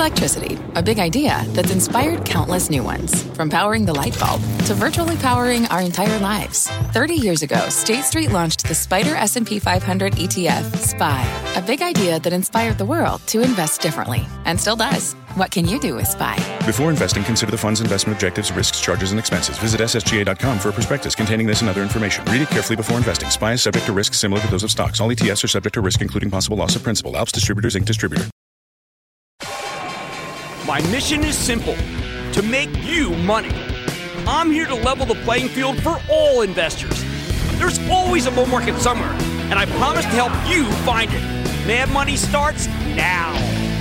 Electricity, a big idea that's inspired countless new ones. From powering the light bulb to virtually powering our entire lives. 30 years ago, State Street launched the SPDR S&P 500 ETF, SPY. A big idea that inspired the world to invest differently. And still does. What can you do with SPY? Before investing, consider the fund's investment objectives, risks, charges, and expenses. Visit ssga.com for a prospectus containing this and other information. Read it carefully before investing. SPY is subject to risks similar to those of stocks. All ETFs are subject to risk, including possible loss of principal. Alps Distributors, Inc. Distributor. My mission is simple, to make you money. I'm here to level the playing field for all investors. There's always a bull market somewhere, and I promise to help you find it. Mad Money starts now.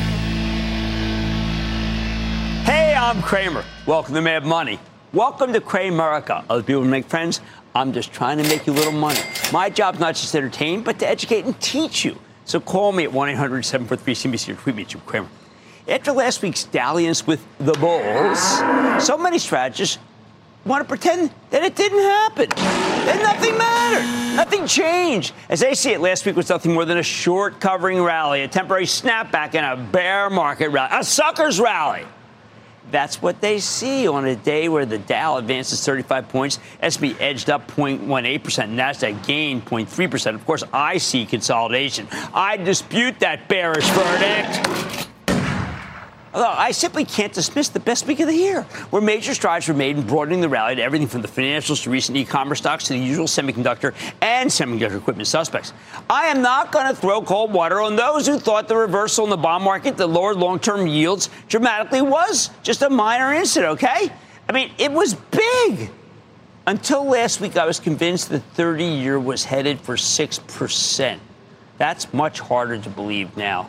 Hey, I'm Cramer. Welcome to Mad Money. Welcome to Cramerica. Other people make friends. I'm just trying to make you a little money. My job's not just to entertain, but to educate and teach you. So call me at 1-800-743-CNBC or tweet me at Jim Cramer. After last week's dalliance with the bulls, so many strategists want to pretend that it didn't happen, that nothing mattered, nothing changed. As they see it, last week was nothing more than a short covering rally, a temporary snapback, and a bear market rally, a sucker's rally. That's what they see on a day where the Dow advances 35 points, S&P edged up 0.18%, NASDAQ gained 0.3%. Of course, I see consolidation. I dispute that bearish verdict. Although I simply can't dismiss the best week of the year, where major strides were made in broadening the rally to everything from the financials to recent e-commerce stocks to the usual semiconductor and semiconductor equipment suspects. I am not going to throw cold water on those who thought the reversal in the bond market that lowered long-term yields dramatically was just a minor incident, okay? I mean, it was big. Until last week, I was convinced the 30-year was headed for 6%. That's much harder to believe now.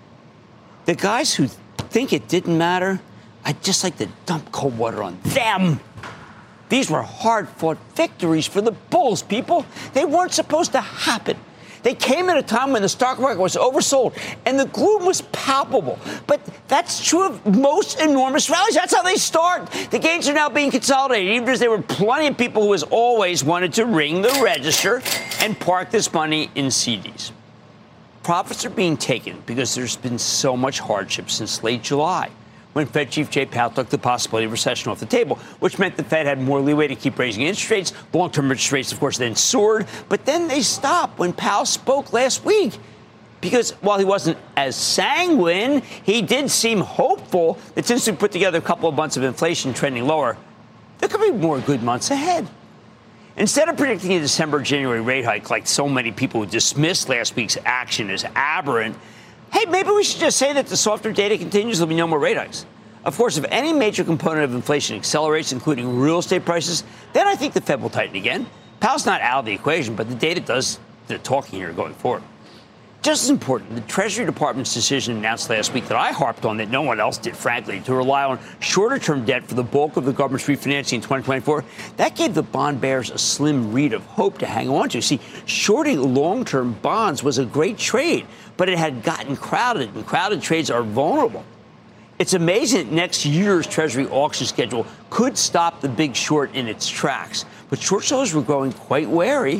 The guys who think it didn't matter, I'd just like to dump cold water on them. These were hard-fought victories for the bulls, people. They weren't supposed to happen. They came at a time when the stock market was oversold and the gloom was palpable. But that's true of most enormous rallies. That's how they start. The gains are now being consolidated, even as there were plenty of people who, as always, wanted to ring the register and park this money in CDs. Profits are being taken because there's been so much hardship since late July, when Fed Chief Jay Powell took the possibility of recession off the table, which meant the Fed had more leeway to keep raising interest rates. Long-term interest rates, of course, then soared. But then they stopped when Powell spoke last week, because while he wasn't as sanguine, he did seem hopeful that since we put together a couple of months of inflation trending lower, there could be more good months ahead. Instead of predicting a December-January rate hike like so many people who dismissed last week's action as aberrant, hey, maybe we should just say that the softer data continues, there'll be no more rate hikes. Of course, if any major component of inflation accelerates, including real estate prices, then I think the Fed will tighten again. Powell's not out of the equation, but the data does the talking here going forward. Just as important, the Treasury Department's decision announced last week that I harped on that no one else did, frankly, to rely on shorter-term debt for the bulk of the government's refinancing in 2024, that gave the bond bears a slim reed of hope to hang on to. See, shorting long-term bonds was a great trade, but it had gotten crowded, and crowded trades are vulnerable. It's amazing that next year's Treasury auction schedule could stop the big short in its tracks, but short sellers were growing quite wary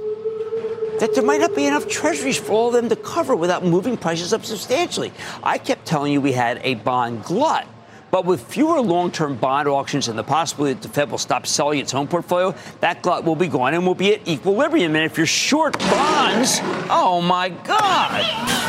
that there might not be enough treasuries for all of them to cover without moving prices up substantially. I kept telling you we had a bond glut. But with fewer long-term bond auctions and the possibility that the Fed will stop selling its home portfolio, that glut will be gone and will be at equilibrium. And if you're short bonds, oh, my God.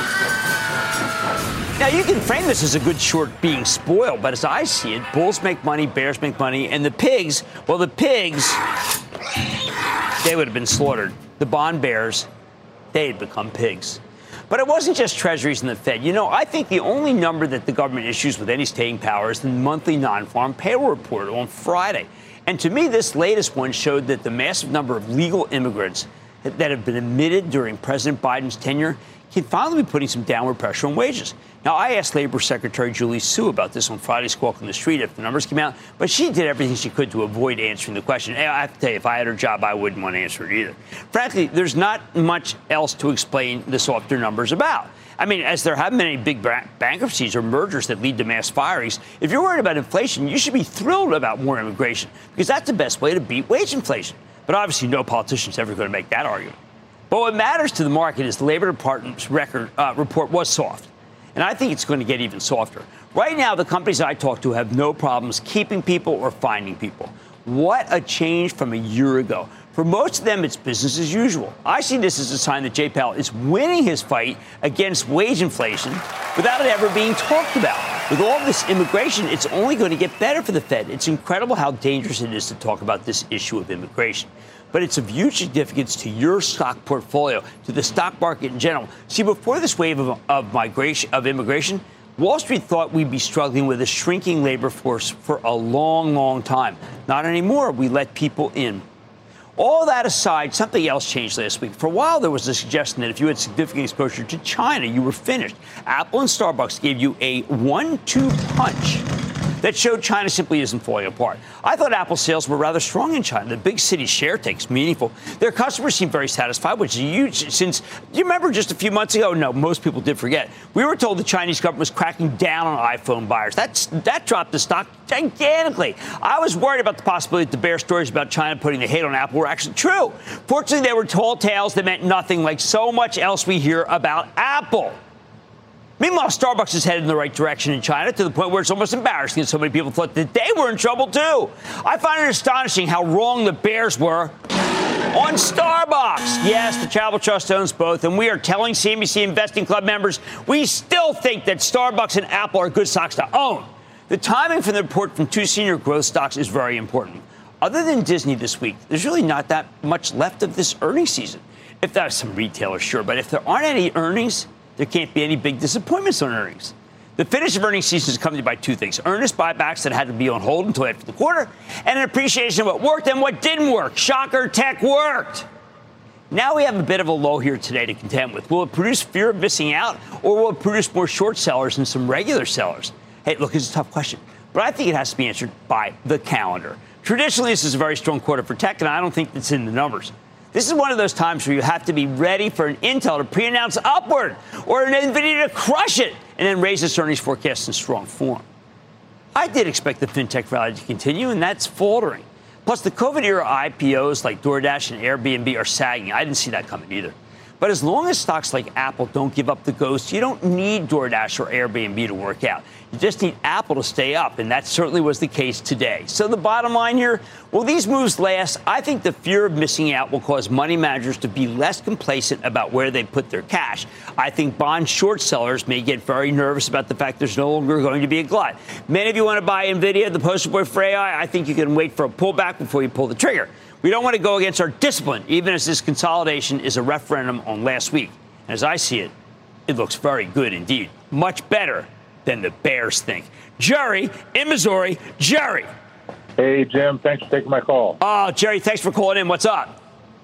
Now, you can frame this as a good short being spoiled, but as I see it, bulls make money, bears make money, and the pigs, well, the pigs, they would have been slaughtered. The bond bears, they had become pigs. But it wasn't just treasuries and the Fed. You know, I think the only number that the government issues with any staying power is the monthly non-farm payroll report on Friday. And to me, this latest one showed that the massive number of legal immigrants that have been admitted during President Biden's tenure can finally be putting some downward pressure on wages. Now, I asked Labor Secretary Julie Su about this on Friday's Squawk on the Street if the numbers came out, but she did everything she could to avoid answering the question. And I have to tell you, if I had her job, I wouldn't want to answer it either. Frankly, there's not much else to explain the softer numbers about. I mean, as there haven't been any big bankruptcies or mergers that lead to mass firings, if you're worried about inflation, you should be thrilled about more immigration, because that's the best way to beat wage inflation. But obviously, no politician's ever going to make that argument. But what matters to the market is the Labor Department's report was soft. And I think it's going to get even softer. Right now, the companies I talk to have no problems keeping people or finding people. What a change from a year ago. For most of them, it's business as usual. I see this as a sign that Jay Powell is winning his fight against wage inflation without it ever being talked about. With all this immigration, it's only going to get better for the Fed. It's incredible how dangerous it is to talk about this issue of immigration. But it's of huge significance to your stock portfolio, to the stock market in general. See, before this wave of immigration, Wall Street thought we'd be struggling with a shrinking labor force for a long, long time. Not anymore. We let people in. All that aside, something else changed last week. For a while, there was a suggestion that if you had significant exposure to China, you were finished. Apple and Starbucks gave you a 1-2 punch that showed China simply isn't falling apart. I thought Apple sales were rather strong in China. The big city share take's meaningful. Their customers seem very satisfied, which is huge since, do you remember just a few months ago? No, most people did forget. We were told the Chinese government was cracking down on iPhone buyers. That dropped the stock gigantically. I was worried about the possibility that the bear stories about China putting the hate on Apple were actually true. Fortunately, they were tall tales that meant nothing, like so much else we hear about Apple. Meanwhile, Starbucks is headed in the right direction in China to the point where it's almost embarrassing that so many people thought that they were in trouble, too. I find it astonishing how wrong the bears were on Starbucks. Yes, the Travel Trust owns both, and we are telling CNBC Investing Club members we still think that Starbucks and Apple are good stocks to own. The timing for the report from two senior growth stocks is very important. Other than Disney this week, there's really not that much left of this earnings season. If there's some retailers, sure, but if there aren't any earnings, there can't be any big disappointments on earnings. The finish of earnings season is accompanied by two things: earnest buybacks that had to be on hold until after the quarter, and an appreciation of what worked and what didn't work. Shocker, tech worked. Now we have a bit of a low here today to contend with. Will it produce fear of missing out, or will it produce more short sellers and some regular sellers? Hey, look, it's a tough question, but I think it has to be answered by the calendar. Traditionally, this is a very strong quarter for tech, and I don't think it's in the numbers. This is one of those times where you have to be ready for an Intel to pre-announce upward or an NVIDIA to crush it and then raise its earnings forecast in strong form. I did expect the fintech rally to continue, and that's faltering. Plus, the COVID-era IPOs like DoorDash and Airbnb are sagging. I didn't see that coming either. But as long as stocks like Apple don't give up the ghost, you don't need DoorDash or Airbnb to work out. You just need Apple to stay up, and that certainly was the case today. So the bottom line here, will these moves last? I think the fear of missing out will cause money managers to be less complacent about where they put their cash. I think bond short sellers may get very nervous about the fact there's no longer going to be a glut. Many of you want to buy NVIDIA, the poster boy for AI. I think you can wait for a pullback before you pull the trigger. We don't want to go against our discipline, even as this consolidation is a referendum on last week. And as I see it, it looks very good indeed. Much better than the bears think. Jerry in Missouri. Jerry. Hey, Jim. Thanks for taking my call. Oh, Jerry, thanks for calling in. What's up?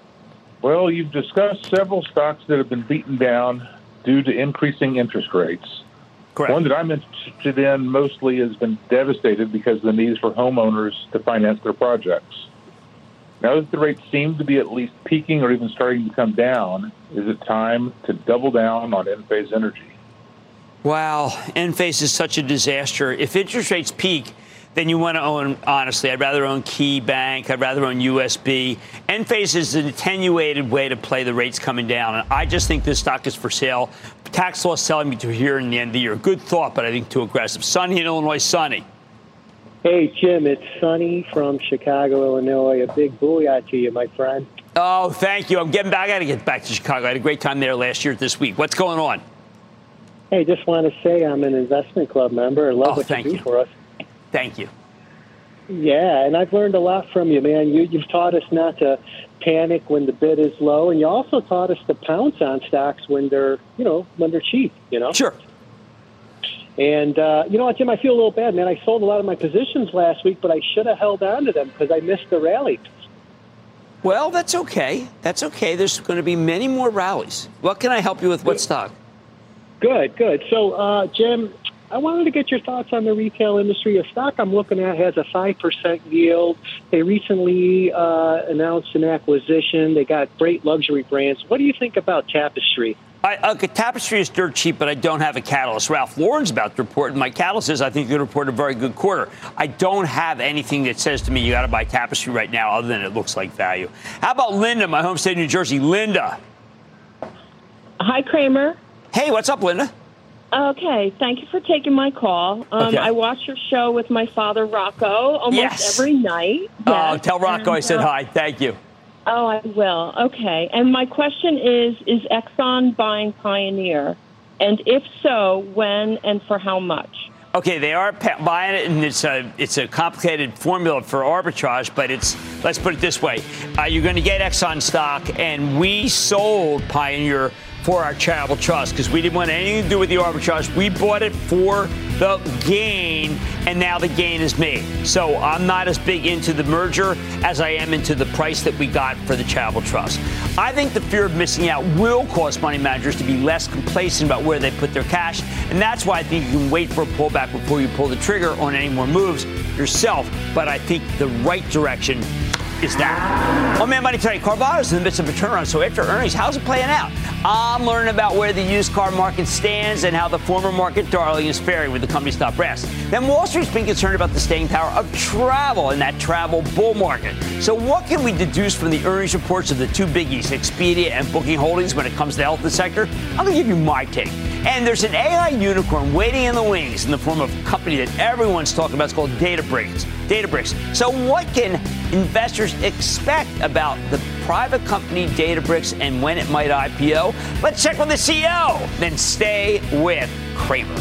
Well, you've discussed several stocks that have been beaten down due to increasing interest rates. Correct. One that I'm interested in mostly has been devastated because of the needs for homeowners to finance their projects. Now that the rates seem to be at least peaking or even starting to come down, is it time to double down on Enphase Energy? Wow, Enphase is such a disaster. If interest rates peak, then you want to own, honestly, I'd rather own KeyBank, I'd rather own USB. Enphase is an attenuated way to play the rates coming down, and I just think this stock is for sale. Tax law selling me to here in the end of the year. Good thought, but I think too aggressive. Sonny in Illinois. Sonny. Hey, Jim, it's Sonny from Chicago, Illinois. A big booyah to you, my friend. Oh, thank you. I got to get back to Chicago. I had a great time there last year this week. What's going on? Hey, just want to say I'm an investment club member. I love what you do for us. Thank you. Yeah, and I've learned a lot from you, man. You've taught us not to panic when the bid is low, and you also taught us to pounce on stocks when they're cheap, Sure. And, you know what, Jim, I feel a little bad, man. I sold a lot of my positions last week, but I should have held on to them because I missed the rally. Well, that's okay. That's okay. There's going to be many more rallies. What can I help you with? What stock? Good. So, Jim, I wanted to get your thoughts on the retail industry. A stock I'm looking at has a 5% yield. They recently announced an acquisition. They got great luxury brands. What do you think about Tapestry? Tapestry is dirt cheap, but I don't have a catalyst. Ralph Lauren's about to report, and my catalyst is I think they're going to report a very good quarter. I don't have anything that says to me you got to buy Tapestry right now other than it looks like value. How about Linda, my home state of New Jersey? Linda. Hi, Kramer. Hey, what's up, Linda? Okay, thank you for taking my call. Okay. I watch your show with my father, Rocco, almost every night. Oh, tell Rocco I said hi. Thank you. Oh, I will. Okay. And my question is Exxon buying Pioneer? And if so, when and for how much? Okay, they are buying it, and it's a complicated formula for arbitrage, but let's put it this way. You're going to get Exxon stock, and we sold Pioneer for our charitable trust because we didn't want anything to do with the arbitrage. We bought it for the gain, and now the gain is made. So I'm not as big into the merger as I am into the price that we got for the charitable trust. I think the fear of missing out will cause money managers to be less complacent about where they put their cash, and that's why I think you can wait for a pullback before you pull the trigger on any more moves yourself. But I think the right direction is that. On Mad Money today, Carvana's in the midst of a turnaround. So after earnings, how's it playing out? I'm learning about where the used car market stands and how the former market darling is faring with the company's top brass. Then Wall Street's been concerned about the staying power of travel in that travel bull market. So what can we deduce from the earnings reports of the two biggies, Expedia and Booking Holdings, when it comes to the health of the sector? I'm going to give you my take. And there's an AI unicorn waiting in the wings in the form of a company that everyone's talking about. It's called Databricks. So what can investors expect about the private company Databricks and when it might IPO? Let's check with the CEO. Then stay with Cramer.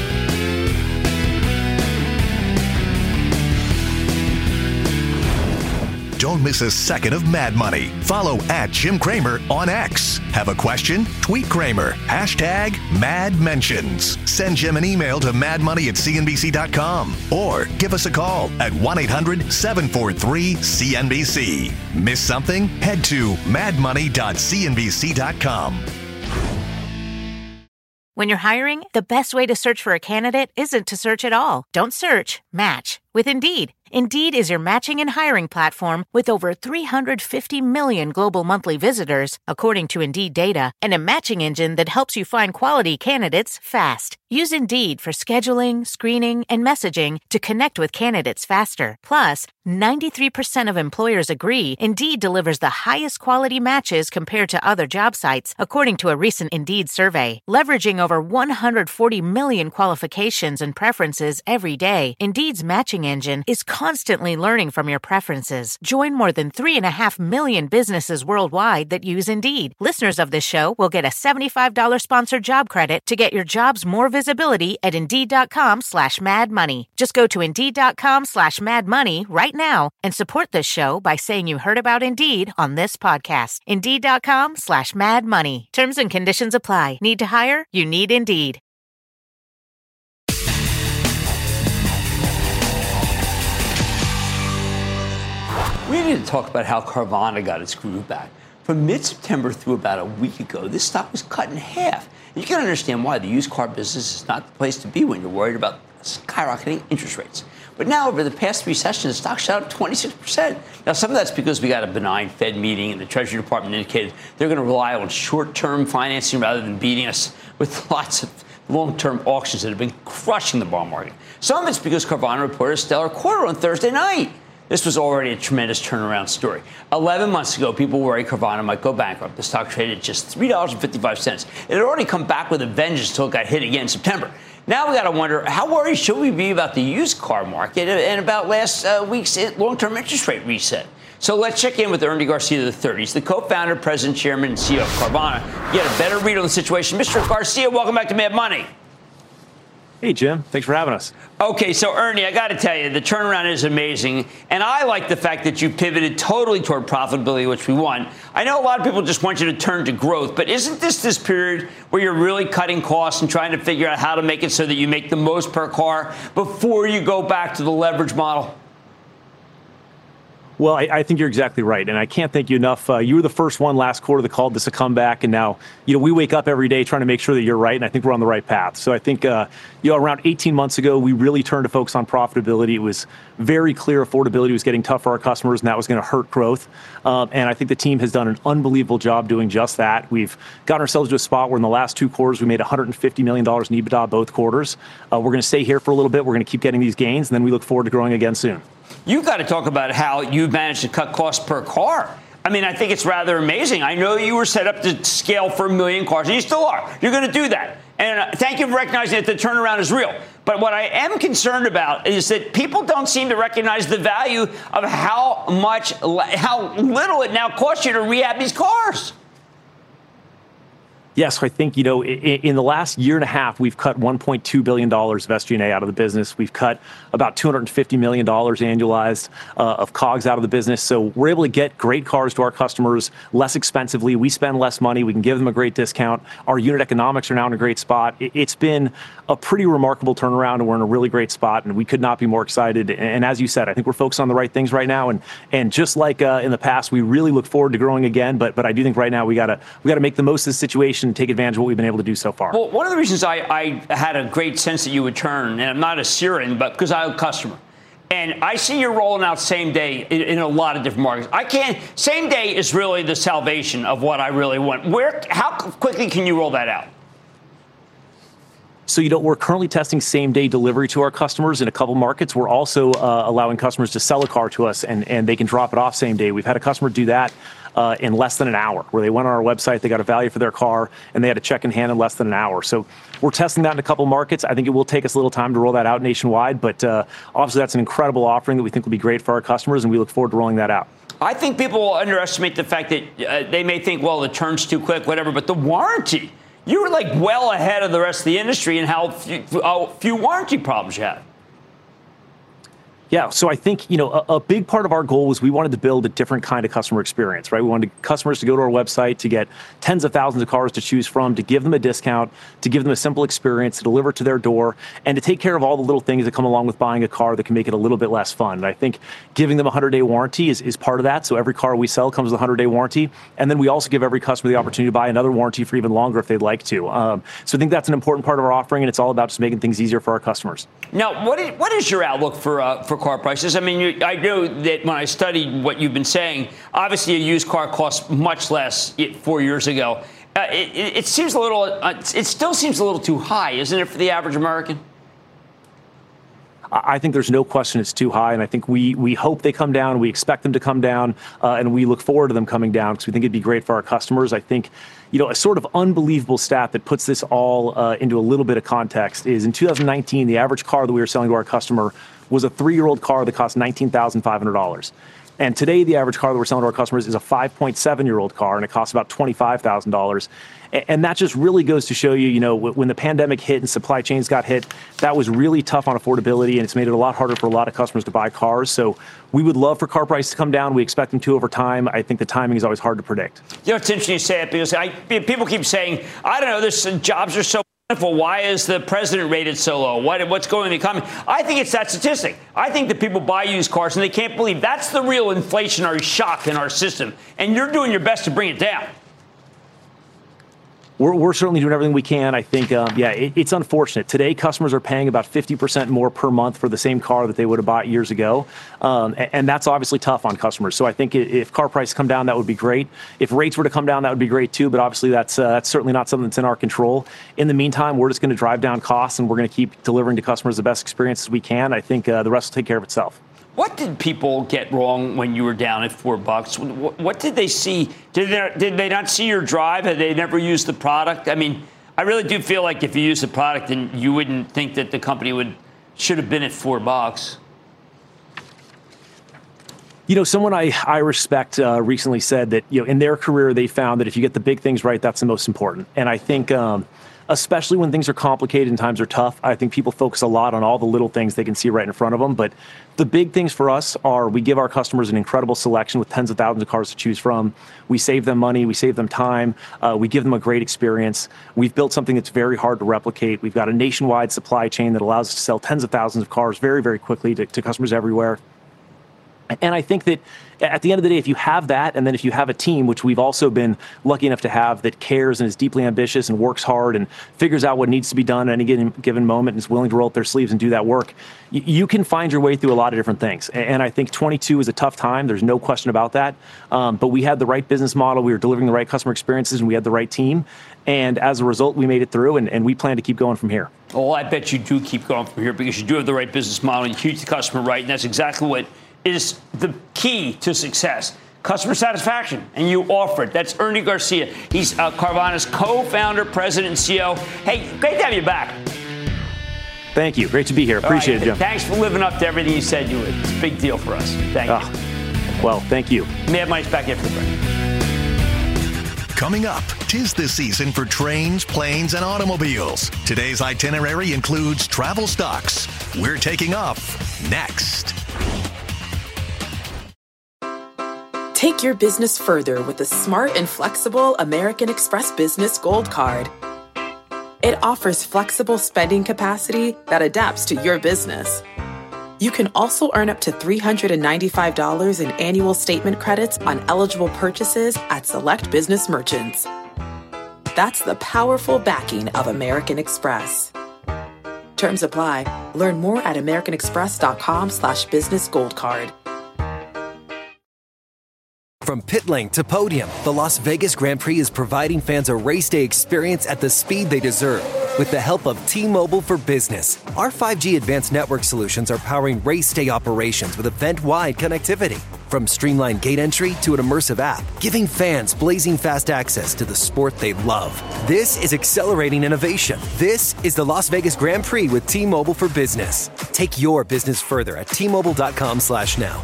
Don't miss a second of Mad Money. Follow @Jim Cramer on X. Have a question? Tweet Cramer. #MadMentions. Send Jim an email to madmoney@cnbc.com or give us a call at 1-800-743-CNBC. Miss something? Head to madmoney.cnbc.com. When you're hiring, the best way to search for a candidate isn't to search at all. Don't search, match with Indeed. Indeed is your matching and hiring platform with over 350 million global monthly visitors, according to Indeed data, and a matching engine that helps you find quality candidates fast. Use Indeed for scheduling, screening, and messaging to connect with candidates faster. Plus, 93% of employers agree Indeed delivers the highest quality matches compared to other job sites, according to a recent Indeed survey. Leveraging over 140 million qualifications and preferences every day, Indeed's matching engine is constantly learning from your preferences. Join more than 3.5 million businesses worldwide that use Indeed. Listeners of this show will get a $75 sponsored job credit to get your jobs more visibility at Indeed.com/madmoney. Just go to Indeed.com/madmoney right now and support this show by saying you heard about Indeed on this podcast. Indeed.com/madmoney. Terms and conditions apply. Need to hire? You need Indeed. We need to talk about how Carvana got its groove back. From mid-September through about a week ago, this stock was cut in half. And you can understand why the used car business is not the place to be when you're worried about skyrocketing interest rates. But now, over the past three sessions, the stock shot up 26%. Now, some of that's because we got a benign Fed meeting, and the Treasury Department indicated they're going to rely on short-term financing rather than beating us with lots of long-term auctions that have been crushing the bond market. Some of it's because Carvana reported a stellar quarter on Thursday night. This was already a tremendous turnaround story. 11 months ago, people worried Carvana might go bankrupt. The stock traded at just $3.55. It had already come back with a vengeance until it got hit again in September. Now we got to wonder, how worried should we be about the used car market and about last week's long-term interest rate reset? So let's check in with Ernie Garcia III. He's the co-founder, president, chairman, and CEO of Carvana. Get a better read on the situation. Mr. Garcia, welcome back to Mad Money. Hey, Jim. Thanks for having us. Okay, so Ernie, I got to tell you, the turnaround is amazing, and I like the fact that you pivoted totally toward profitability, which we want. I know a lot of people just want you to turn to growth, but isn't this period where you're really cutting costs and trying to figure out how to make it so that you make the most per car before you go back to the leverage model? Well, I think you're exactly right, and I can't thank you enough. You were the first one last quarter that called this a comeback, and now, we wake up every day trying to make sure that you're right, and I think we're on the right path. So I think, around 18 months ago, we really turned to focus on profitability. It was very clear affordability was getting tough for our customers, and that was going to hurt growth. And I think the team has done an unbelievable job doing just that. We've gotten ourselves to a spot where in the last two quarters, we made $150 million in EBITDA both quarters. We're going to stay here for a little bit. We're going to keep getting these gains, and then we look forward to growing again soon. You've got to talk about how you've managed to cut costs per car. I mean, I think it's rather amazing. I know you were set up to scale for 1 million cars, and you still are. You're going to do that. And thank you for recognizing that the turnaround is real. But what I am concerned about is that people don't seem to recognize the value of how little it now costs you to rehab these cars. Yes, I think, in the last year and a half, we've cut $1.2 billion of SG&A out of the business. We've cut about $250 million annualized of COGS out of the business. So we're able to get great cars to our customers less expensively. We spend less money. We can give them a great discount. Our unit economics are now in a great spot. It's been a pretty remarkable turnaround, and we're in a really great spot, and we could not be more excited. And as you said, I think we're focused on the right things right now. And just like in the past, we really look forward to growing again. But I do think right now we gotta make the most of the situation and take advantage of what we've been able to do so far. Well, one of the reasons I had a great sense that you would turn, and I'm not a Syrian, but because I'm a customer. And I see you're rolling out same day in a lot of different markets. Same day is really the salvation of what I really want. How quickly can you roll that out? So, we're currently testing same-day delivery to our customers in a couple markets. We're also allowing customers to sell a car to us, and they can drop it off same day. We've had a customer do that in less than an hour, where they went on our website, they got a value for their car, and they had a check in hand in less than an hour. So we're testing that in a couple markets. I think it will take us a little time to roll that out nationwide, but obviously that's an incredible offering that we think will be great for our customers, and we look forward to rolling that out. I think people will underestimate the fact that they may think, well, the turn's too quick, whatever, but the warranty. You were well ahead of the rest of the industry in how few warranty problems you had. Yeah, so I think, a big part of our goal was we wanted to build a different kind of customer experience, right? We wanted customers to go to our website, to get tens of thousands of cars to choose from, to give them a discount, to give them a simple experience, to deliver to their door, and to take care of all the little things that come along with buying a car that can make it a little bit less fun. And I think giving them a 100-day warranty is part of that. So every car we sell comes with a 100-day warranty. And then we also give every customer the opportunity to buy another warranty for even longer if they'd like to. So I think that's an important part of our offering, and it's all about just making things easier for our customers. Now, what is your outlook for car prices? I mean, I know that when I studied what you've been saying, obviously a used car cost much less 4 years ago. It seems a little. It still seems a little too high, isn't it, for the average American? I think there's no question it's too high, and I think we hope they come down. We expect them to come down, and we look forward to them coming down because we think it'd be great for our customers. I think, a sort of unbelievable stat that puts this all into a little bit of context is in 2019, the average car that we were selling to our customer was a 3-year-old car that cost $19,500. And today, the average car that we're selling to our customers is a 5.7-year-old car, and it costs about $25,000. And that just really goes to show you, when the pandemic hit and supply chains got hit, that was really tough on affordability, and it's made it a lot harder for a lot of customers to buy cars. So we would love for car prices to come down. We expect them to over time. I think the timing is always hard to predict. It's interesting you say it because people keep saying, I don't know, jobs are so wonderful. Why is the president rated so low? What's going on in the economy? I think it's that statistic. I think that people buy used cars and they can't believe that's the real inflationary shock in our system. And you're doing your best to bring it down. We're certainly doing everything we can. I think, it's unfortunate. Today, customers are paying about 50% more per month for the same car that they would have bought years ago. And that's obviously tough on customers. So I think if car prices come down, that would be great. If rates were to come down, that would be great too. But obviously, that's certainly not something that's in our control. In the meantime, we're just going to drive down costs, and we're going to keep delivering to customers the best experiences we can. I think the rest will take care of itself. What did people get wrong when you were down at $4? What did they see? Did they not see your drive? Had they never used the product? I mean, I really do feel like if you use the product, then you wouldn't think that the company should have been at $4. Someone I respect recently said that, in their career, they found that if you get the big things right, that's the most important. And I think, especially when things are complicated and times are tough, I think people focus a lot on all the little things they can see right in front of them. But the big things for us are we give our customers an incredible selection with tens of thousands of cars to choose from. We save them money. We save them time. We give them a great experience. We've built something that's very hard to replicate. We've got a nationwide supply chain that allows us to sell tens of thousands of cars very, very quickly to customers everywhere. And I think that at the end of the day, if you have that, and then if you have a team, which we've also been lucky enough to have, that cares and is deeply ambitious and works hard and figures out what needs to be done at any given moment and is willing to roll up their sleeves and do that work, you can find your way through a lot of different things. And I think 22 is a tough time. There's no question about that. But we had the right business model. We were delivering the right customer experiences, and we had the right team. And as a result, we made it through, and we plan to keep going from here. Oh, I bet you do keep going from here because you do have the right business model. You keep the customer right, and that's exactly what is the key to success. customer satisfaction, and you offer it. That's Ernie Garcia. He's Carvana's co-founder, president, and CEO. Hey, great to have you back. Thank you. Great to be here. Appreciate it, Jim. Thanks for living up to everything you said you would. It's a big deal for us. Thank you. Well, thank you. Mad Money's back after the break. Coming up, 'tis the season for trains, planes, and automobiles. Today's itinerary includes travel stocks. We're taking off next. Take your business further with the smart and flexible American Express Business Gold Card. It offers flexible spending capacity that adapts to your business. You can also earn up to $395 in annual statement credits on eligible purchases at select business merchants. That's the powerful backing of American Express. Terms apply. Learn more at americanexpress.com/business gold card. From pit lane to podium, the Las Vegas Grand Prix is providing fans a race day experience at the speed they deserve. With the help of T-Mobile for Business, our 5G advanced network solutions are powering race day operations with event-wide connectivity. From streamlined gate entry to an immersive app, giving fans blazing fast access to the sport they love. This is accelerating innovation. This is the Las Vegas Grand Prix with T-Mobile for Business. Take your business further at T-Mobile.com/now.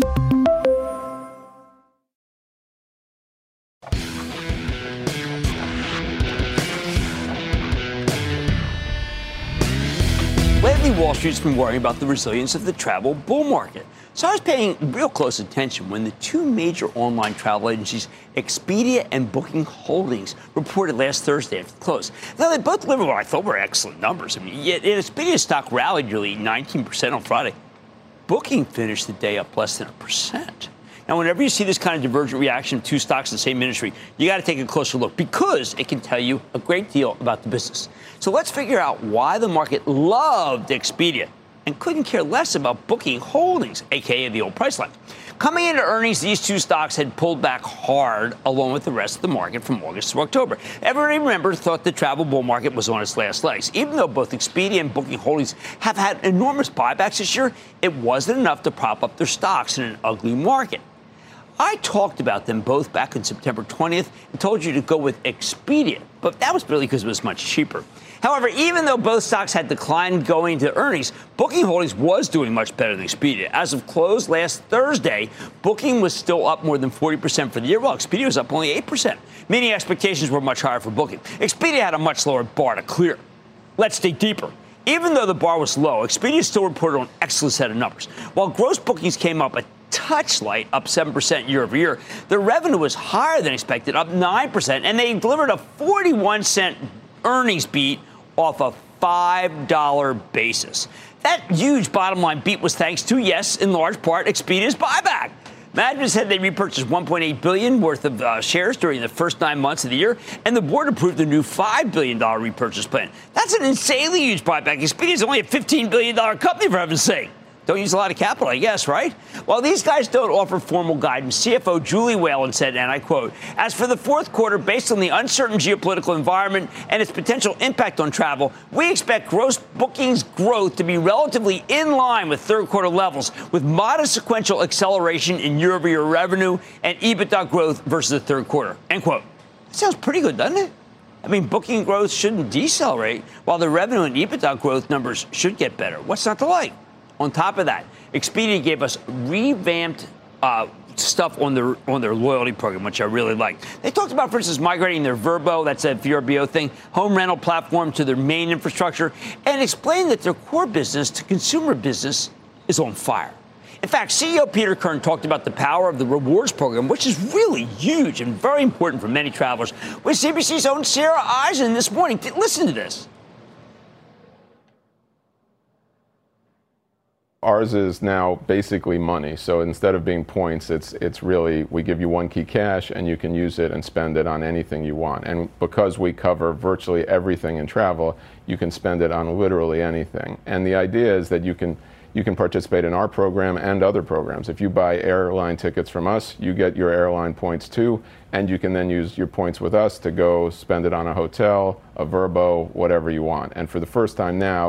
Lately, Wall Street's been worrying about the resilience of the travel bull market. So I was paying real close attention when the two major online travel agencies, Expedia and Booking Holdings, reported last Thursday after the close. Now, they both delivered what I thought were excellent numbers. I mean, yet Expedia's stock rallied nearly 19% on Friday. Booking finished the day up less than 1%. Now, whenever you see this kind of divergent reaction of two stocks in the same industry, you got to take a closer look because it can tell you a great deal about the business. So let's figure out why the market loved Expedia and couldn't care less about Booking Holdings, a.k.a. the old Priceline. Coming into earnings, these two stocks had pulled back hard along with the rest of the market from August to October. Everybody, remember, thought the travel bull market was on its last legs. Even though both Expedia and Booking Holdings have had enormous buybacks this year, it wasn't enough to prop up their stocks in an ugly market. I talked about them both back on September 20th and told you to go with Expedia, but that was really because it was much cheaper. However, even though both stocks had declined going into earnings, Booking Holdings was doing much better than Expedia. As of close last Thursday, Booking was still up more than 40% for the year, while Expedia was up only 8%, meaning expectations were much higher for Booking. Expedia had a much lower bar to clear. Let's dig deeper. Even though the bar was low, Expedia still reported an excellent set of numbers. While gross bookings came up a touch light, up 7% year over year, their revenue was higher than expected, up 9%, and they delivered a 41-cent earnings beat off a $5 basis. That huge bottom line beat was thanks to, yes, in large part, Expedia's buyback. Management said they repurchased $1.8 billion worth of shares during the first 9 months of the year, and the board approved a new $5 billion repurchase plan. That's an insanely huge buyback. Expedia is only a $15 billion company, for heaven's sake. Don't use a lot of capital, I guess, right? While these guys don't offer formal guidance, CFO Julie Whalen said, and I quote, "As for the fourth quarter, based on the uncertain geopolitical environment and its potential impact on travel, we expect gross bookings growth to be relatively in line with third quarter levels, with modest sequential acceleration in year-over-year revenue and EBITDA growth versus the third quarter." End quote. That sounds pretty good, doesn't it? I mean, booking growth shouldn't decelerate, while the revenue and EBITDA growth numbers should get better. What's not to like? On top of that, Expedia gave us revamped stuff on their loyalty program, which I really like. They talked about, for instance, migrating their Vrbo, that's a VRBO thing, home rental platform to their main infrastructure, and explained that their core business to consumer business is on fire. In fact, CEO Peter Kern talked about the power of the rewards program, which is really huge and very important for many travelers, with CBC's own Sarah Eisen this morning. Listen to this. Ours is now basically money. So instead of being points, it's really, we give you one key cash and you can use it and spend it on anything you want. And because we cover virtually everything in travel, you can spend it on literally anything. And the idea is that you can participate in our program and other programs. If you buy airline tickets from us, you get your airline points too, and you can then use your points with us to go spend it on a hotel, a Vrbo, whatever you want. And for the first time now,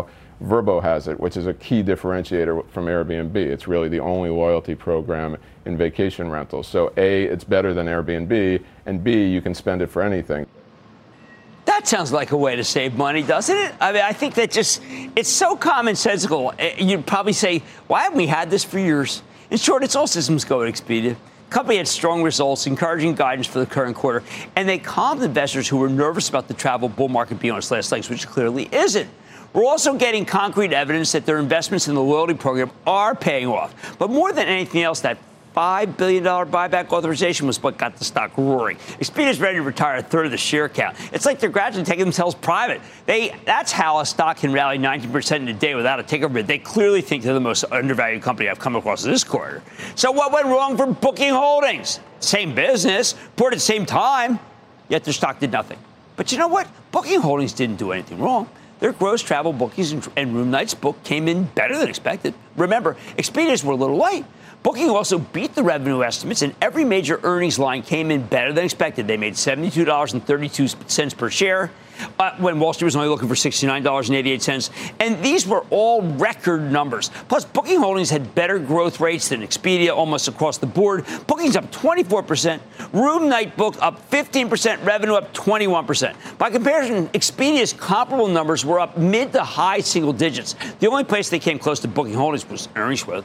Vrbo has it, which is a key differentiator from Airbnb. It's really the only loyalty program in vacation rentals. So A, it's better than Airbnb, and B, you can spend it for anything. That sounds like a way to save money, doesn't it? I mean, I think that it's so commonsensical. You'd probably say, why haven't we had this for years? In short, it's all systems go at Expedia. The company had strong results, encouraging guidance for the current quarter, and they calmed investors who were nervous about the travel bull market being on its last legs, which it clearly isn't. We're also getting concrete evidence that their investments in the loyalty program are paying off. But more than anything else, that $5 billion buyback authorization was what got the stock roaring. Expedia's ready to retire a third of the share count. It's like they're gradually taking themselves private. That's how a stock can rally 19% in a day without a takeover bid. They clearly think they're the most undervalued company I've come across this quarter. So what went wrong for Booking Holdings? Same business, reported same time, yet their stock did nothing. But you know what? Booking Holdings didn't do anything wrong. Their gross travel bookings and room nights booked came in better than expected. Remember, Expedia's were a little light. Booking also beat the revenue estimates, and every major earnings line came in better than expected. They made $72.32 per share when Wall Street was only looking for $69.88. And these were all record numbers. Plus, Booking Holdings had better growth rates than Expedia almost across the board. Bookings up 24%, room night booked up 15%, revenue up 21%. By comparison, Expedia's comparable numbers were up mid to high single digits. The only place they came close to Booking Holdings was earnings growth.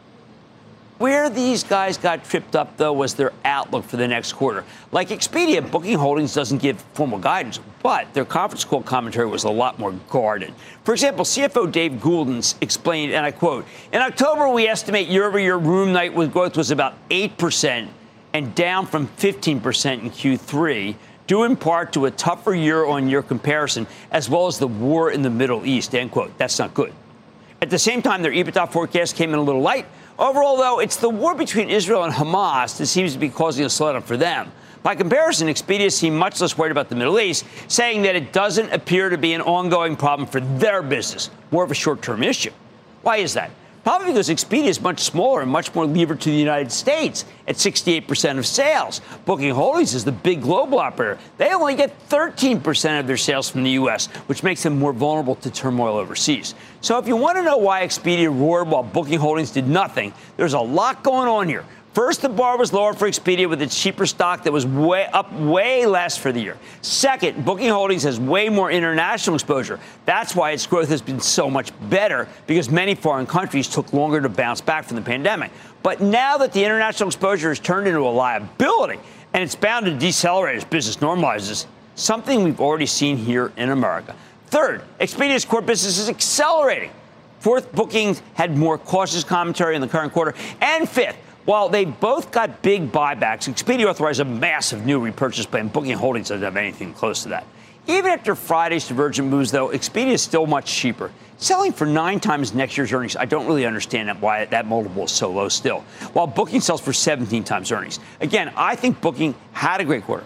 Where these guys got tripped up, though, was their outlook for the next quarter. Like Expedia, Booking Holdings doesn't give formal guidance, but their conference call commentary was a lot more guarded. For example, CFO Dave Goulden explained, and I quote, "In October, we estimate year-over-year room night growth was about 8% and down from 15% in Q3, due in part to a tougher year-on-year comparison, as well as the war in the Middle East," end quote. That's not good. At the same time, their EBITDA forecast came in a little light. Overall, though, it's the war between Israel and Hamas that seems to be causing a slowdown for them. By comparison, Expedia seemed much less worried about the Middle East, saying that it doesn't appear to be an ongoing problem for their business, more of a short-term issue. Why is that? Probably because Expedia is much smaller and much more levered to the United States at 68% of sales. Booking Holdings is the big global operator. They only get 13% of their sales from the U.S., which makes them more vulnerable to turmoil overseas. So if you want to know why Expedia roared while Booking Holdings did nothing, there's a lot going on here. First, the bar was lower for Expedia with its cheaper stock that was way less for the year. Second, Booking Holdings has way more international exposure. That's why its growth has been so much better, because many foreign countries took longer to bounce back from the pandemic. But now that the international exposure has turned into a liability, and it's bound to decelerate as business normalizes, something we've already seen here in America. Third, Expedia's core business is accelerating. Fourth, Booking had more cautious commentary in the current quarter. And fifth, while they both got big buybacks, Expedia authorized a massive new repurchase plan. Booking Holdings doesn't have anything close to that. Even after Friday's divergent moves, though, Expedia is still much cheaper. Selling for 9 times next year's earnings, I don't really understand why that multiple is so low still, while Booking sells for 17 times earnings. Again, I think Booking had a great quarter.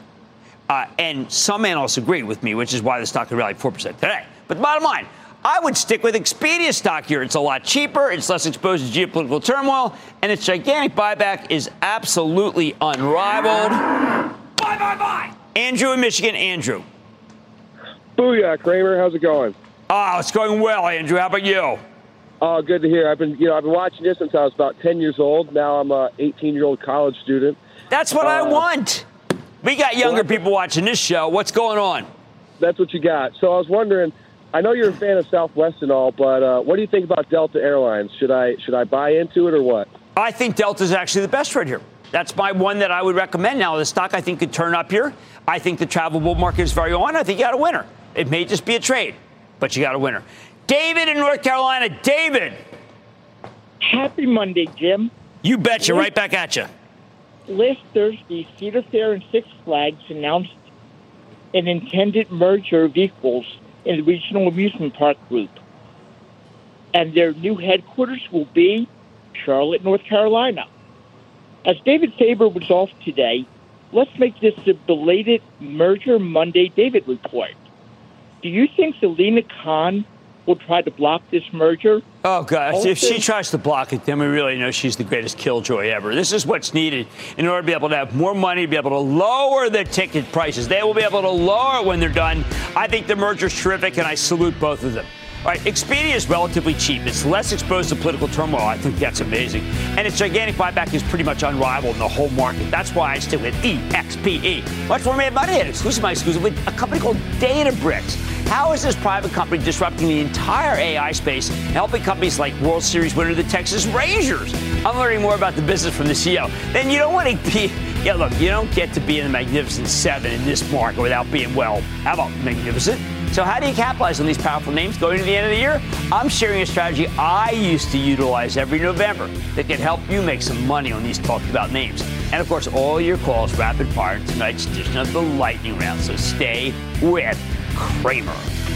And some analysts agreed with me, which is why the stock could rally 4% today. But the bottom line, I would stick with Expedia stock here. It's a lot cheaper, it's less exposed to geopolitical turmoil, and its gigantic buyback is absolutely unrivaled. Buy! Andrew in Michigan. Andrew. Booyah, Kramer. How's it going? Oh, it's going well, Andrew. How about you? Oh, good to hear. I've been watching this since I was about 10 years old. Now I'm a 18-year-old college student. That's what I want. We got younger people watching this show. What's going on? That's what you got. So I was wondering, I know you're a fan of Southwest and all, but what do you think about Delta Airlines? Should I buy into it or what? I think Delta is actually the best right here. That's my one that I would recommend. Now, the stock, I think, could turn up here. I think the travel bull market is very on. I think you got a winner. It may just be a trade, but you got a winner. David in North Carolina. David. Happy Monday, Jim. You betcha. Right back at you. Last Thursday, Cedar Fair and Six Flags announced an intended merger of equals in the Regional Amusement Park Group. And their new headquarters will be Charlotte, North Carolina. As David Faber was off today, let's make this a belated Merger Monday David report. Do you think Selena Khan will try to block this merger? Oh, gosh. If she tries to block it, then we really know she's the greatest killjoy ever. This is what's needed in order to be able to have more money, to be able to lower the ticket prices. They will be able to lower it when they're done. I think the merger's terrific, and I salute both of them. All right, Expedia is relatively cheap. It's less exposed to political turmoil. I think that's amazing. And its gigantic buyback is pretty much unrivaled in the whole market. That's why I stick with EXPE. Much more Mad Money, exclusive with a company called Databricks. How is this private company disrupting the entire AI space and helping companies like World Series winner the Texas Rangers? I'm learning more about the business from the CEO. Then you don't want to be, look, you don't get to be in the Magnificent Seven in this market without being, well, how about magnificent? So how do you capitalize on these powerful names going to the end of the year? I'm sharing a strategy I used to utilize every November that can help you make some money on these talked about names. And of course, all your calls rapid fire in tonight's edition of the Lightning Round. So stay with Cramer.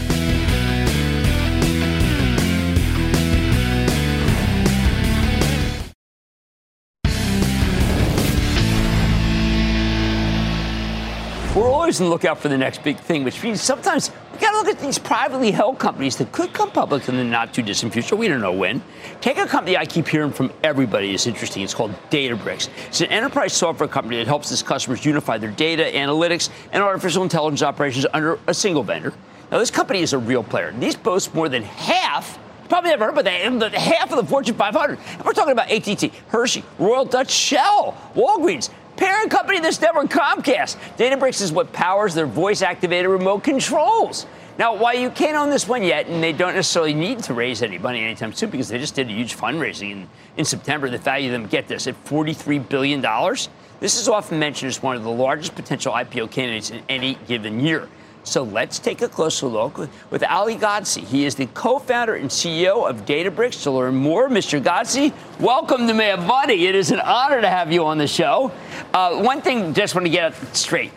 We're always on the lookout for the next big thing, which means sometimes we got to look at these privately held companies that could come public in the not too distant future. We don't know when. Take a company I keep hearing from everybody is interesting. It's called Databricks. It's an enterprise software company that helps its customers unify their data, analytics, and artificial intelligence operations under a single vendor. Now, this company is a real player. These boast more than half. Probably never heard about that. Half of the Fortune 500. And we're talking about AT&T, Hershey, Royal Dutch Shell, Walgreens. Parent company this network, Comcast. Databricks is what powers their voice-activated remote controls. Now, while you can't own this one yet, and they don't necessarily need to raise any money anytime soon because they just did a huge fundraising in September that valued them, get this, at $43 billion. This is often mentioned as one of the largest potential IPO candidates in any given year. So let's take a closer look with Ali Ghodsi. He is the co-founder and CEO of Databricks. To learn more, Mr. Ghodsi, welcome to Mad Money. It is an honor to have you on the show. One thing, just want to get it straight.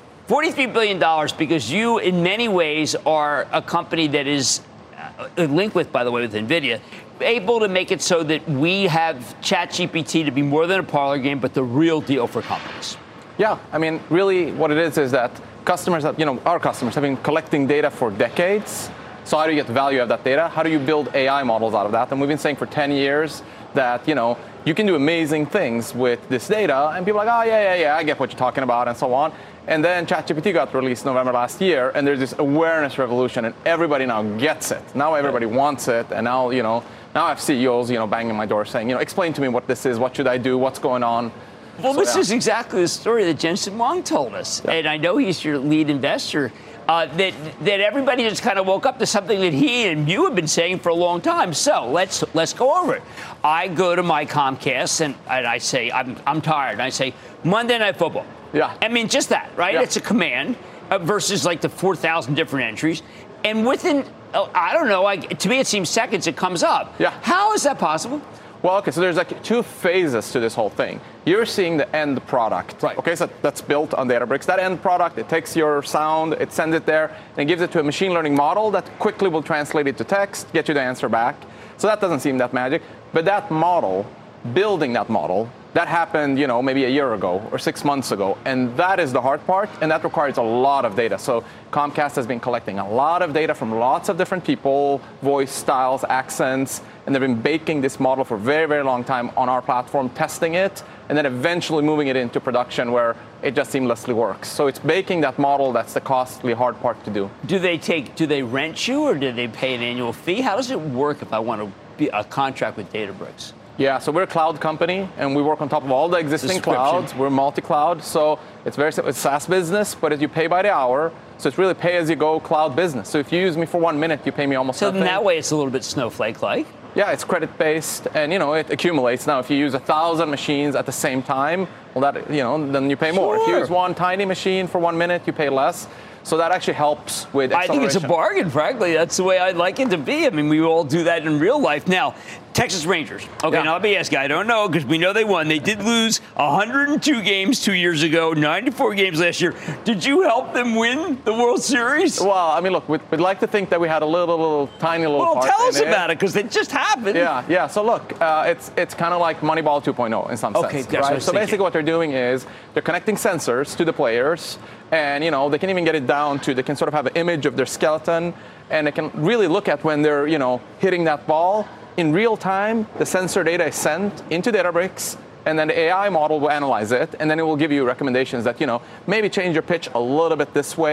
$43 billion because you, in many ways, are a company that is linked with, by the way, with NVIDIA, able to make it so that we have ChatGPT to be more than a parlor game, but the real deal for companies. Yeah, I mean, really what it is that customers have, our customers have been collecting data for decades. So how do you get the value of that data? How do you build AI models out of that? And we've been saying for 10 years that, you can do amazing things with this data. And people are like, oh, yeah, I get what you're talking about and so on. And then ChatGPT got released November last year. And there's this awareness revolution. And everybody now gets it. Now everybody wants it. And now, now I have CEOs, banging my door saying, explain to me what this is. What should I do? What's going on? Well, this is exactly the story that Jensen Huang told us. Yeah. And I know he's your lead investor. That everybody just kind of woke up to something that he and you have been saying for a long time. So let's go over it. I go to my Comcast and I say, I'm tired. And I say, Monday Night Football. Yeah. I mean, just that, right? Yeah. It's a command versus like the 4,000 different entries. And within, I don't know, to me it seems seconds it comes up. Yeah. How is that possible? Well, okay, so there's like two phases to this whole thing. You're seeing the end product. Right. Okay, so that's built on Databricks. That end product, it takes your sound, it sends it there, and it gives it to a machine learning model that quickly will translate it to text, get you the answer back. So that doesn't seem that magic. But that model, building that model, that happened, maybe a year ago or 6 months ago. And that is the hard part, and that requires a lot of data. So Comcast has been collecting a lot of data from lots of different people, voice styles, accents, and they've been baking this model for a very, very long time on our platform, testing it, and then eventually moving it into production where it just seamlessly works. So it's baking that model that's the costly, hard part to do. Do they rent you or do they pay an annual fee? How does it work if I want to be a contract with Databricks? Yeah, so we're a cloud company, and we work on top of all the existing clouds. We're multi-cloud, so it's very simple. It's SaaS business, but you pay by the hour, so it's really pay-as-you-go cloud business. So if you use me for 1 minute, you pay me almost nothing. So in that way, it's a little bit Snowflake-like. Yeah, it's credit-based, and it accumulates. Now, if you use 1,000 machines at the same time, well, that then you pay more. Sure. If you use one tiny machine for 1 minute, you pay less. So that actually helps with acceleration. I think it's a bargain, frankly. That's the way I'd like it to be. I mean, we all do that in real life. Now, Texas Rangers. Okay, now let me ask you. I don't know because we know they won. They did lose 102 games 2 years ago, 94 games last year. Did you help them win the World Series? Well, I mean, look, we'd like to think that we had a tiny little part in it. Well, tell us about it because it just happened. Yeah. So look, it's kind of like Moneyball 2.0 in some sense. Okay, that's right? So basically what they're doing is they're connecting sensors to the players, and they can even get it down to, they can sort of have an image of their skeleton, and they can really look at when they're, hitting that ball. In real time, the sensor data is sent into Databricks, and then the AI model will analyze it, and then it will give you recommendations that, maybe change your pitch a little bit this way.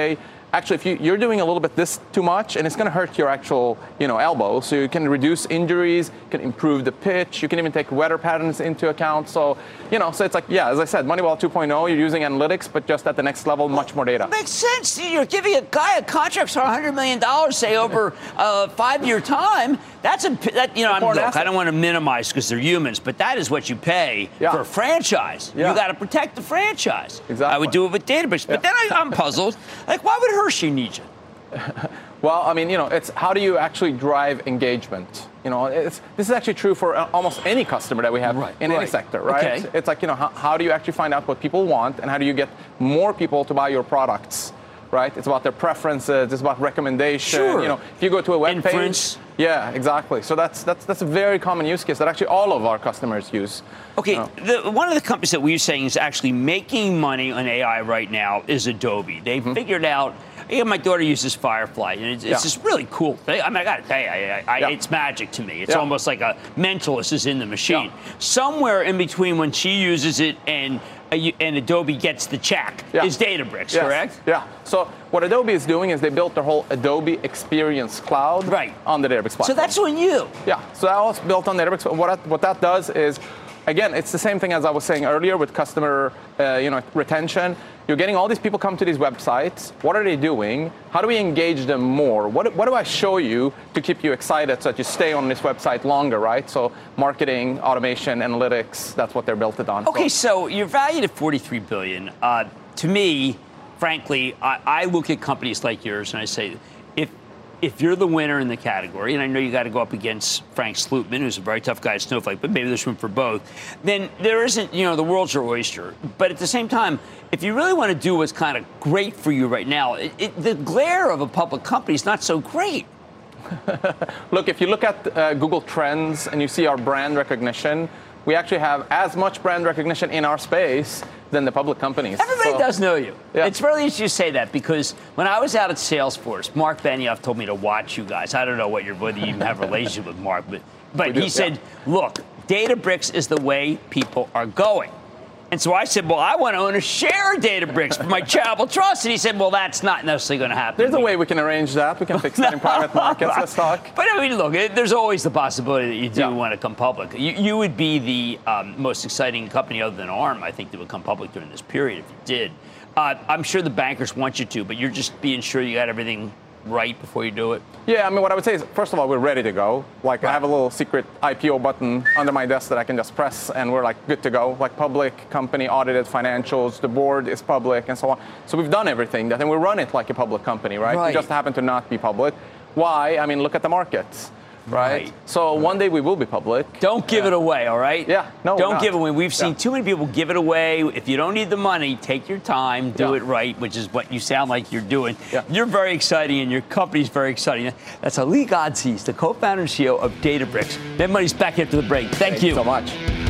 actually, if you're doing a little bit this too much, and it's going to hurt your actual, elbow. So you can reduce injuries, can improve the pitch. You can even take weather patterns into account. So, so it's like, yeah, as I said, Moneyball 2.0, you're using analytics, but just at the next level, much more data. Makes sense. You're giving a guy a contract for $100 million, say, over a 5-year time. I don't want to minimize because they're humans, but that is what you pay for a franchise. Yeah. You got to protect the franchise. Exactly. I would do it with Databricks. But then I'm puzzled. Like, why would Hershey need you? Well, I mean, it's how do you actually drive engagement? This is actually true for almost any customer that we have in any sector, right? Okay. It's like, how do you actually find out what people want, and how do you get more people to buy your products? Right? It's about their preferences. It's about recommendation. Sure. If you go to a web Inference. page. Yeah, exactly. So that's a very common use case that actually all of our customers use. Okay, one of the companies that we're saying is actually making money on AI right now is Adobe. They figured out. My daughter uses Firefly, and it's just really cool. I got to tell you, it's magic to me. It's almost like a mentalist is in the machine. Somewhere in between when she uses it and Adobe gets the check is Databricks, correct? Yeah. So what Adobe is doing is they built their whole Adobe Experience Cloud on the Databricks platform. So that's on you. Yeah. So that was built on Databricks. What that does is, again, it's the same thing as I was saying earlier with customer retention. You're getting all these people come to these websites. What are they doing? How do we engage them more? What do I show you to keep you excited so that you stay on this website longer, right? So marketing, automation, analytics, that's what they're built it on. Okay, so you're valued at $43 billion. To me, frankly, I look at companies like yours and I say, if you're the winner in the category, and I know you got to go up against Frank Slootman, who's a very tough guy at Snowflake, but maybe there's room for both, then there isn't, the world's your oyster. But at the same time, if you really want to do what's kind of great for you right now, the glare of a public company is not so great. Look, if you look at Google Trends and you see our brand recognition, we actually have as much brand recognition in our space than the public companies. Everybody does know you. Yeah. It's really easy to say that because when I was out at Salesforce, Mark Benioff told me to watch you guys. I don't know whether you even have a relationship with Mark, but he said, look, Databricks is the way people are going. And so I said, well, I want to own a share of Databricks for my charitable trust. And he said, well, that's not necessarily going to happen. There's a way we can arrange that. We can fix that in private markets. Let's talk. But I mean, look, there's always the possibility that you do want to come public. You would be the most exciting company other than ARM, I think, that would come public during this period if you did. I'm sure the bankers want you to, but you're just being sure you got everything right before you do it? Yeah, I mean, what I would say is, first of all, we're ready to go. Like, I have a little secret IPO button under my desk that I can just press, and we're, like, good to go. Like, public company, audited financials, the board is public, and so on. So we've done everything, and we run it like a public company, right? We just happen to not be public. Why? I mean, look at the markets. Right. So one day we will be public. Don't give it away, all right? Yeah. No, don't give it away. We've seen too many people give it away. If you don't need the money, take your time, do it right, which is what you sound like you're doing. You're very exciting, and your company's very exciting. That's Ali Ghodsi, the co-founder and CEO of Databricks. Mad Money's back after the break. Thank you so much.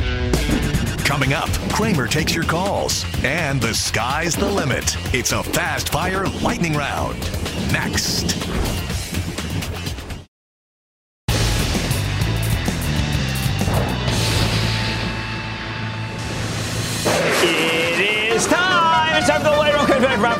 Coming up, Kramer takes your calls, and the sky's the limit. It's a fast-fire lightning round. Next. It's time for the lightning round.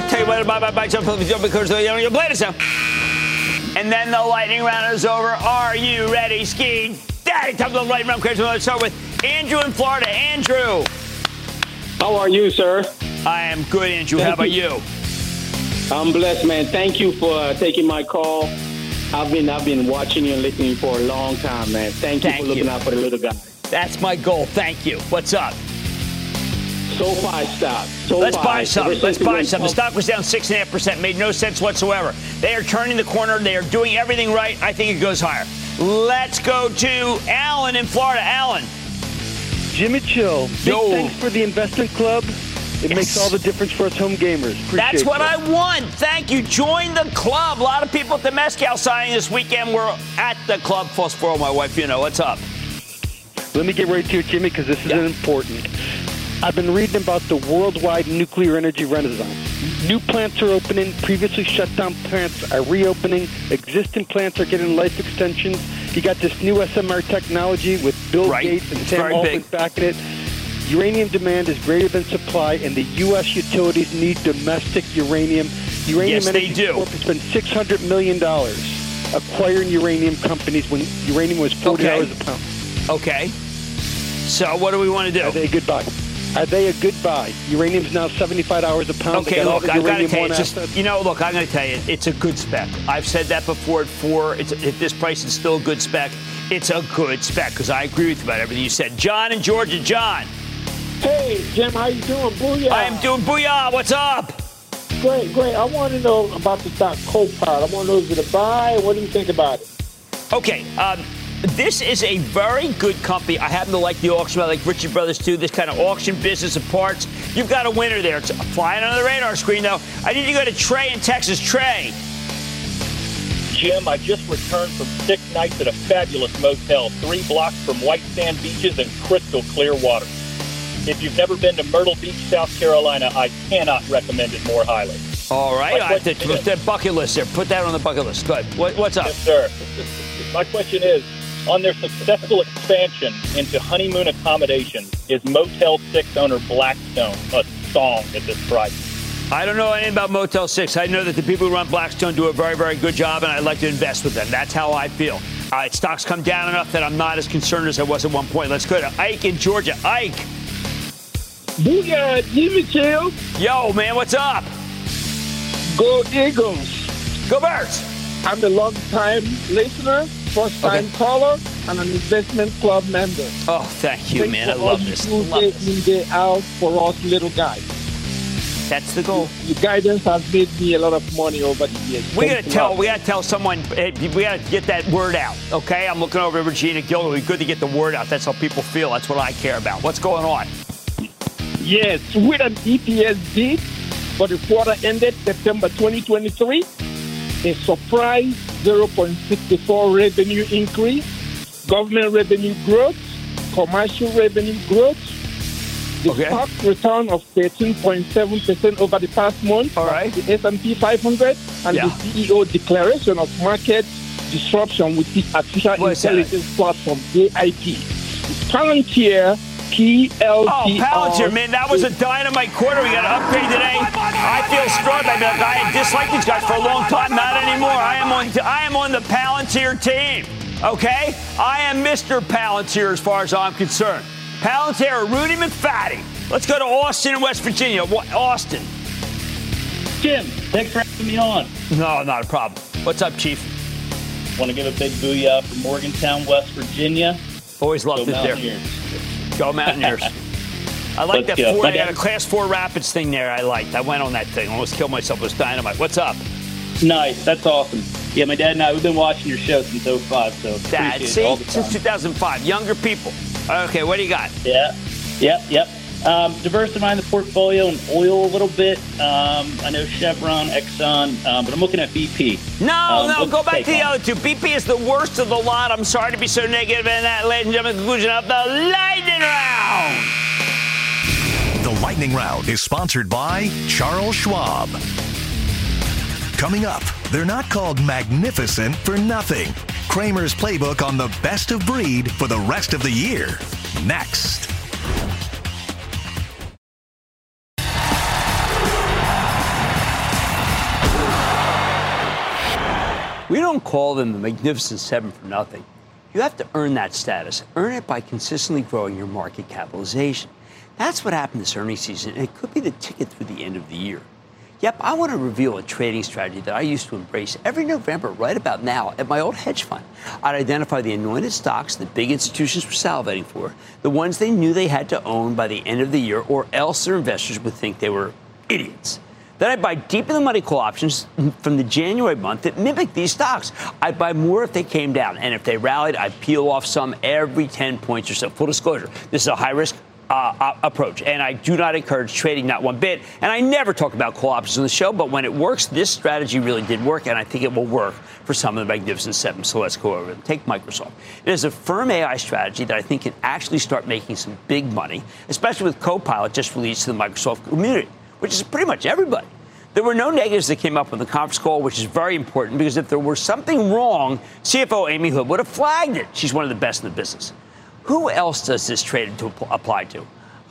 And then the lightning round is over. Are you ready, Ski Daddy? Time for the lightning round. Let's start with Andrew in Florida. Andrew. How are you, sir? I am good, Andrew. How about you? I'm blessed, man. Thank you for taking my call. I've been watching you and listening for a long time, man. Thank you for looking out for the little guy. That's my goal. Thank you. What's up? SoFi stock. Let's buy some. The stock was down 6.5%. Made no sense whatsoever. They are turning the corner. They are doing everything right. I think it goes higher. Let's go to Alan in Florida. Alan. Jimmy Chill. Big thanks for the investment club. It makes all the difference for us home gamers. That's what I want. Thank you. Join the club. A lot of people at the Mezcal signing this weekend were at the club. Plus, for my wife, what's up? Let me get right to it, Jimmy, because this is important. I've been reading about the worldwide nuclear energy renaissance. New plants are opening. Previously shut down plants are reopening. Existing plants are getting life extensions. You got this new SMR technology with Bill Gates and Sam Altman backing it. Uranium demand is greater than supply, and the U.S. utilities need domestic uranium. Uranium Yes, they Energy do. Corp has spent $600 million acquiring uranium companies when uranium was $40 a pound. Okay. So what do we want to do? Are they a good buy? Are they a good buy? Uranium's now $75 a pound. Okay, look, I've got to tell you, look, I'm going to tell you, it's a good spec. I've said that before. At this price, it's still a good spec. It's a good spec because I agree with you about everything you said. John in Georgia. John. Hey, Jim, how you doing? Booyah. I am doing booyah. What's up? Great. I want to know about the stock Copilot. I want to know, is it a buy? What do you think about it? Okay, this is a very good company. I happen to like the auction. I like Ritchie Brothers, too. This kind of auction business of parts. You've got a winner there. It's flying under the radar screen, though. I need to go to Trey in Texas. Trey. Jim, I just returned from 6 nights at a fabulous motel, 3 blocks from white sand beaches and crystal clear water. If you've never been to Myrtle Beach, South Carolina, I cannot recommend it more highly. All right. I have to put that bucket list there. Put that on the bucket list. Good. What's up? Yes, sir. My question is, on their successful expansion into honeymoon accommodation, is Motel 6 owner Blackstone a song at this price? I don't know anything about Motel 6. I know that the people who run Blackstone do a very, very good job, and I'd like to invest with them. That's how I feel. Stocks come down enough that I'm not as concerned as I was at one point. Let's go to Ike in Georgia. Ike. Booyah, Jimmy Chill. Yo, man, what's up? Go Eagles. Go Birds. I'm a long-time listener, first-time caller, and an investment club member. Oh, thank you, man. I love this. Day in, day out for us little guys. That's the goal. Your guidance has made me a lot of money over the years. We got to tell someone. We got to get that word out. Okay, I'm looking over at Regina Gill. It'd be good to get the word out. That's how people feel. That's what I care about. What's going on? Yes, with an EPS beat for the quarter ended September 2023, a surprise 0.64 revenue increase, government revenue growth, commercial revenue growth, the stock return of 13.7% over the past month, all right, the S&P 500, and the CEO declaration of market disruption with this artificial intelligence platform, AIP. Palantir, PLTR. Oh, Palantir, man, that was a dynamite quarter. We got to upgrade today. I feel strong. I disliked these guys for a long time. Not anymore. I am on the Palantir team. Okay? I am Mr. Palantir as far as I'm concerned. Palantir, Rudy McFaddy. Let's go to Austin in West Virginia. Austin. Jim, thanks for having me on. No, not a problem. What's up, Chief? Want to give a big booyah for Morgantown, West Virginia. Always loved it there. Go Mountaineers. I like that. I got a Class 4 Rapids thing there I liked. I went on that thing. Almost killed myself. It was dynamite. What's up? Nice. That's awesome. Yeah, my dad and I, we've been watching your show since 05, so appreciate it all the time. Since 2005. Younger people. Okay, what do you got? Yep. Diversifying the portfolio in oil a little bit. I know Chevron, Exxon, but I'm looking at BP. No, go back to the other two. BP is the worst of the lot. I'm sorry to be so negative. And that, ladies and gentlemen, conclusion of the Lightning Round. The Lightning Round is sponsored by Charles Schwab. Coming up, they're not called magnificent for nothing. Cramer's playbook on the best of breed for the rest of the year. Next. We don't call them the Magnificent Seven for nothing. You have to earn that status. Earn it by consistently growing your market capitalization. That's what happened this earnings season, and it could be the ticket through the end of the year. Yep, I want to reveal a trading strategy that I used to embrace every November right about now at my old hedge fund. I'd identify the anointed stocks that big institutions were salivating for, the ones they knew they had to own by the end of the year, or else their investors would think they were idiots. Then I'd buy deep in the money call options from the January month that mimic these stocks. I'd buy more if they came down, and if they rallied, I'd peel off some every 10 points or so. Full disclosure, this is a high-risk approach, and I do not encourage trading, not one bit. And I never talk about call options on the show, but when it works, this strategy really did work, and I think it will work for some of the Magnificent Seven. So let's go over them. Take Microsoft. It is a firm AI strategy that I think can actually start making some big money, especially with Copilot just released to the Microsoft community, which is pretty much everybody. There were no negatives that came up on the conference call, which is very important because if there were something wrong, CFO Amy Hood would have flagged it. She's one of the best in the business. Who else does this trade to apply to?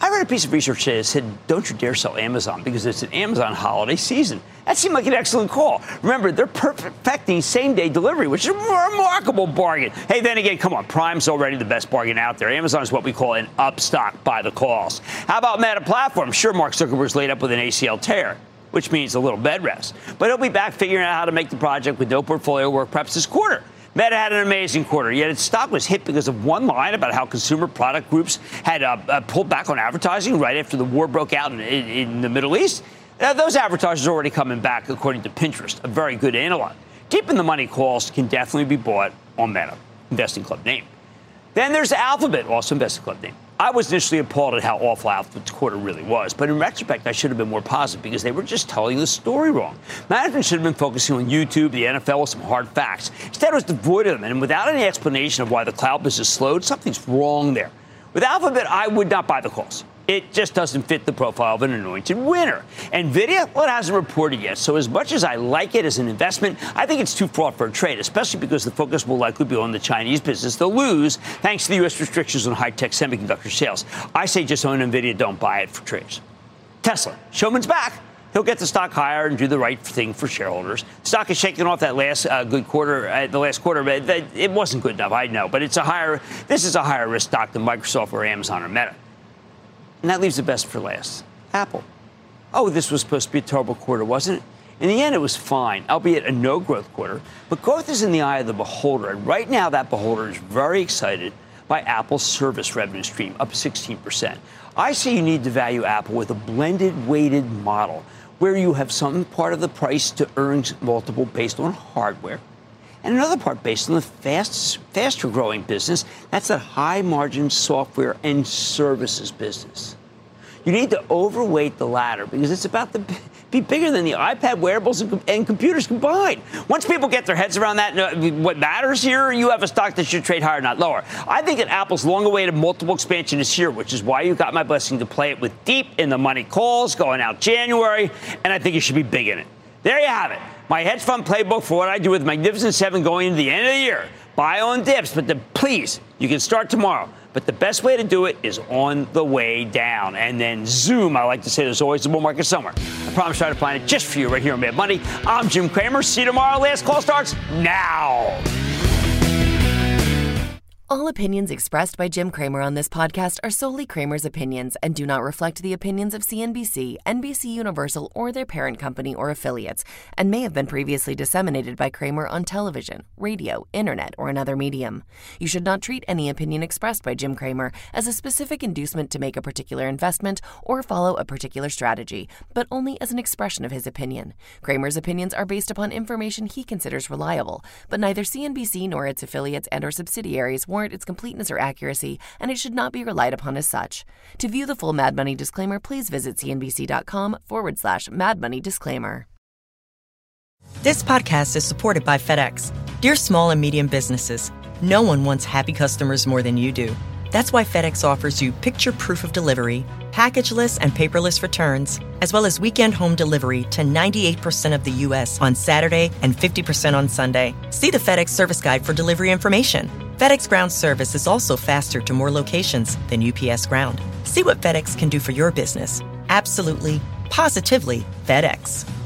I read a piece of research today that said, don't you dare sell Amazon because it's an Amazon holiday season. That seemed like an excellent call. Remember, they're perfecting same-day delivery, which is a remarkable bargain. Hey, then again, come on, Prime's already the best bargain out there. Amazon is what we call an upstock by the calls. How about Meta Platforms? Sure, Mark Zuckerberg's laid up with an ACL tear, which means a little bed rest. But he'll be back figuring out how to make the project with no portfolio work perhaps this quarter. Meta had an amazing quarter, yet its stock was hit because of one line about how consumer product groups had pulled back on advertising right after the war broke out in the Middle East. Those advertisers are already coming back, according to Pinterest, a very good analog. Deep in the money calls can definitely be bought on Meta, Investing Club name. Then there's Alphabet, also Investing Club name. I was initially appalled at how awful Alphabet's quarter really was, but in retrospect, I should have been more positive because they were just telling the story wrong. Management should have been focusing on YouTube, the NFL, with some hard facts. Instead, it was devoid of them, and without any explanation of why the cloud business slowed, something's wrong there. With Alphabet, I would not buy the calls. It just doesn't fit the profile of an anointed winner. NVIDIA, well, it hasn't reported yet. So as much as I like it as an investment, I think it's too fraught for a trade, especially because the focus will likely be on the Chinese business they'll lose thanks to the U.S. restrictions on high-tech semiconductor sales. I say just own NVIDIA, don't buy it for trades. Tesla, showman's back. He'll get the stock higher and do the right thing for shareholders. Stock is shaking off that last good quarter, the last quarter, but it wasn't good enough, I know. But this is a higher risk stock than Microsoft or Amazon or Meta. And that leaves the best for last. Apple. Oh, this was supposed to be a terrible quarter, wasn't it? In the end, it was fine, albeit a no-growth quarter. But growth is in the eye of the beholder. And right now, that beholder is very excited by Apple's service revenue stream, up 16%. I say you need to value Apple with a blended, weighted model where you have some part of the price to earnings multiple based on hardware and another part based on the faster growing business. That's that high margin software and services business. You need to overweight the latter because it's about to be bigger than the iPad, wearables, and computers combined. Once people get their heads around that, what matters here, you have a stock that should trade higher, not lower. I think that Apple's long-awaited multiple expansion is here, which is why you got my blessing to play it with deep in the money calls going out January, and I think you should be big in it. There you have it. My hedge fund playbook for what I do with Magnificent Seven going into the end of the year. Buy on dips, but please, you can start tomorrow. But the best way to do it is on the way down. And then zoom. I like to say there's always a bull market somewhere. I promise to try to find it just for you right here on Mad Money. I'm Jim Cramer. See you tomorrow. Last call starts now. All opinions expressed by Jim Cramer on this podcast are solely Cramer's opinions and do not reflect the opinions of CNBC, NBC Universal, or their parent company or affiliates, and may have been previously disseminated by Cramer on television, radio, internet, or another medium. You should not treat any opinion expressed by Jim Cramer as a specific inducement to make a particular investment or follow a particular strategy, but only as an expression of his opinion. Cramer's opinions are based upon information he considers reliable, but neither CNBC nor its affiliates and or subsidiaries warrant its completeness or accuracy, and it should not be relied upon as such. To view the full Mad Money disclaimer, please visit cnbc.com/Mad Money disclaimer. This podcast is supported by FedEx. Dear small and medium businesses, no one wants happy customers more than you do. That's why FedEx offers you picture proof of delivery, packageless and paperless returns, as well as weekend home delivery to 98% of the U.S. on Saturday and 50% on Sunday. See the FedEx service guide for delivery information. FedEx Ground service is also faster to more locations than UPS Ground. See what FedEx can do for your business. Absolutely, positively FedEx.